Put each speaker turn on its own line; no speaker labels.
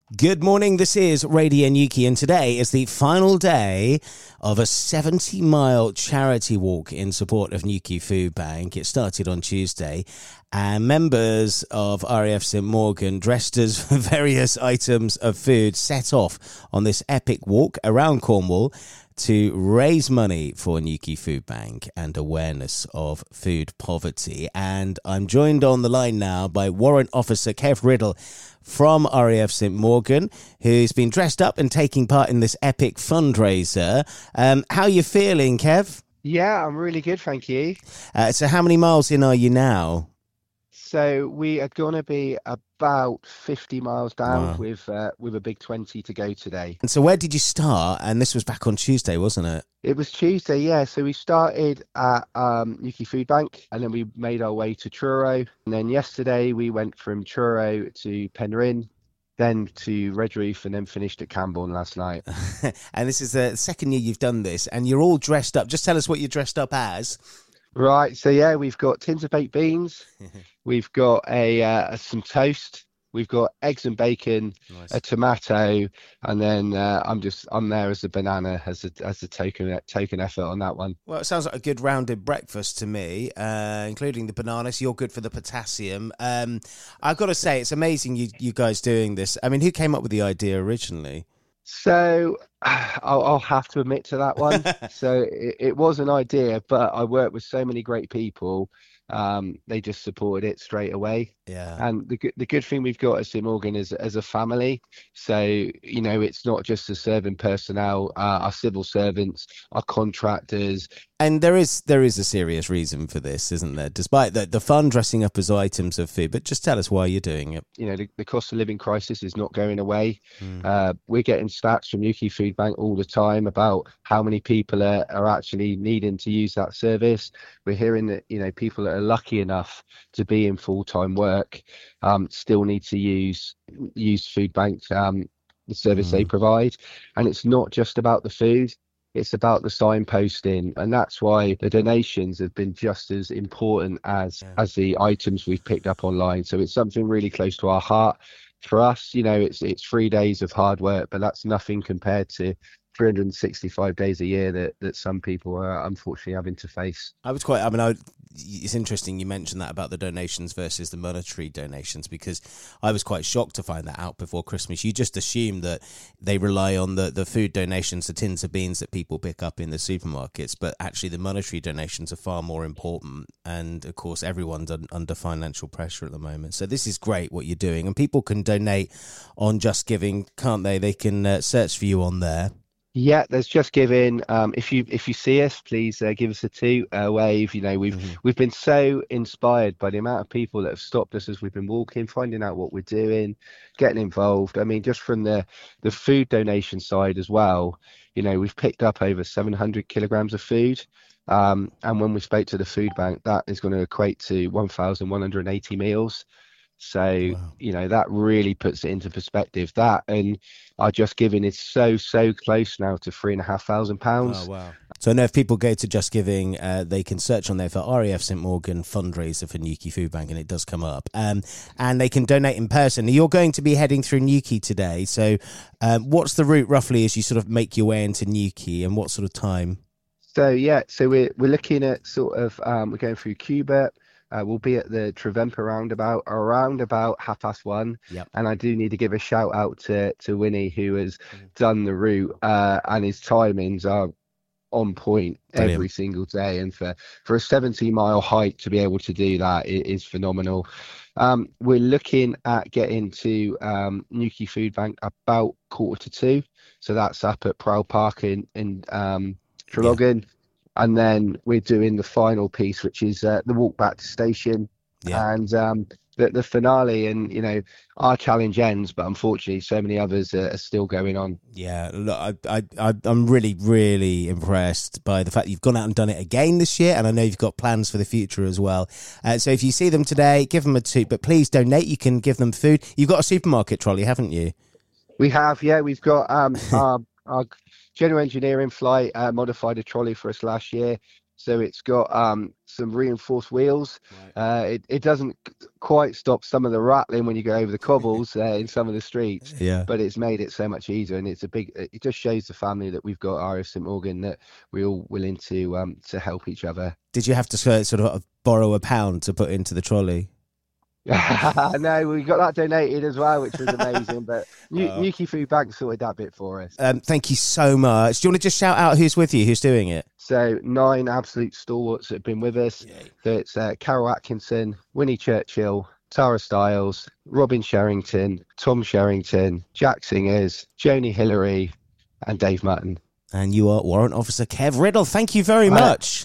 Good morning, this is Radio Newquay, and today is the final day of a 70-mile charity walk in support of Newquay Food Bank. It started on Tuesday, and members of RAF St Morgan, dressed as various items of food, set off on this epic walk around Cornwall to raise money for Newquay Food Bank and awareness of food poverty. And I'm joined on the line now by Warrant Officer Kev Riddle from RAF St Morgan, who's been dressed up and taking part in this epic fundraiser. How are you feeling, Kev?
Yeah, I'm really good, thank you.
So how many miles in are you now?
So we are going to be about 50 miles down.
Wow.
with a big 20 to go today.
And so where did you start? And this was back on Tuesday, wasn't it?
It was Tuesday, yeah. So we started at Newquay Food Bank, and then we made our way to Truro. And then yesterday we went from Truro to Penryn, then to Redruth, and then finished at Camborne last night.
And this is the second year you've done this, and you're all dressed up. Just tell us what you're dressed up as.
Right, so yeah, we've got tins of baked beans, we've got some toast, we've got eggs and bacon,
Nice.
a tomato, and then I'm there as a banana as a token effort on that one.
Well, it sounds like a good rounded breakfast to me, including the bananas. You're good for the potassium. I've got to say, it's amazing you guys doing this. I mean, who came up with the idea originally?
So I'll have to admit to that one. So it was an idea, but I worked with so many great people. They just supported it straight away.
Yeah.
And the good thing we've got at St Morgan is as a family. So, you know, it's not just the serving personnel, our civil servants, our contractors.
And there is a serious reason for this, isn't there? Despite the fun dressing up as items of food, but just tell us why you're doing it.
You know, the cost of living crisis is not going away. We're getting stats from Newquay Food Bank all the time about how many people are actually needing to use that service. We're hearing that, you know, people that are lucky enough to be in full-time work still need to use Food Bank, the service they provide. And it's not just about the food. It's about the signposting, and that's why the donations have been just as important as the items we've picked up online. So it's something really close to our heart. For us, you know, it's 3 days of hard work, but that's nothing compared to 365 days a year that some people are unfortunately having to face.
It's interesting you mentioned that about the donations versus the monetary donations, because I was quite shocked to find that out before Christmas. You just assume that they rely on the food donations, the tins of beans that people pick up in the supermarkets, but actually the monetary donations are far more important. And of course, everyone's under financial pressure at the moment. So this is great what you're doing, and people can donate on Just Giving, can't they? They can search for you on there.
Yeah, there's Just Giving. If you see us, please give us a wave. You know, we've been so inspired by the amount of people that have stopped us as we've been walking, finding out what we're doing, getting involved. I mean, just from the food donation side as well, you know, we've picked up over 700 kilograms of food. And when we spoke to the food bank, that is going to equate to 1,180 meals. So, wow. You know, that really puts it into perspective. That and our Just Giving is so close now to £3,500.
Oh, wow. So I know if people go to Just Giving, they can search on there for RAF St Morgan fundraiser for Newquay Food Bank, and it does come up. And they can donate in person. You're going to be heading through Newquay today. So what's the route roughly as you sort of make your way into Newquay, and what sort of time?
So, yeah, so we're looking at sort of, we're going through Cuba. We'll be at the Trevemper roundabout around about 1:30.
Yep.
And I do need to give a shout out to Winnie, who has done the route, and his timings are on point. Brilliant. Every single day. And for a 70-mile hike to be able to do that, it is phenomenal. We're looking at getting to Newquay Food Bank about 1:45. So that's up at Prowl Park in Traralgon. Yeah. And then we're doing the final piece, which is the walk back to station, and the finale. And, you know, our challenge ends, but unfortunately, so many others are still going on.
Yeah, look, I'm really, really impressed by the fact you've gone out and done it again this year, and I know you've got plans for the future as well. So if you see them today, give them a toot, but please donate. You can give them food. You've got a supermarket trolley, haven't you?
We have, yeah. We've got our general engineering flight modified a trolley for us last year. So it's got some reinforced wheels. It doesn't quite stop some of the rattling when you go over the cobbles in some of the streets, but it's made it so much easier, and it just shows the family that we've got RAF St Morgan, that we're all willing to help each other.
Did you have to sort of borrow £1 to put into the trolley?
No, we got that donated as well, which was amazing. But Newquay Food Bank sorted that bit for us.
Thank you so much. Do you want to just shout out who's with you, who's doing it?
So 9 absolute stalwarts that have been with us. So it's Carol Atkinson, Winnie Churchill, Tara Stiles, Robin Sherrington, Tom Sherrington, Jack Singers, Joni Hillary, and Dave Mutton.
And you are Warrant Officer Kev Riddle. Thank you very much.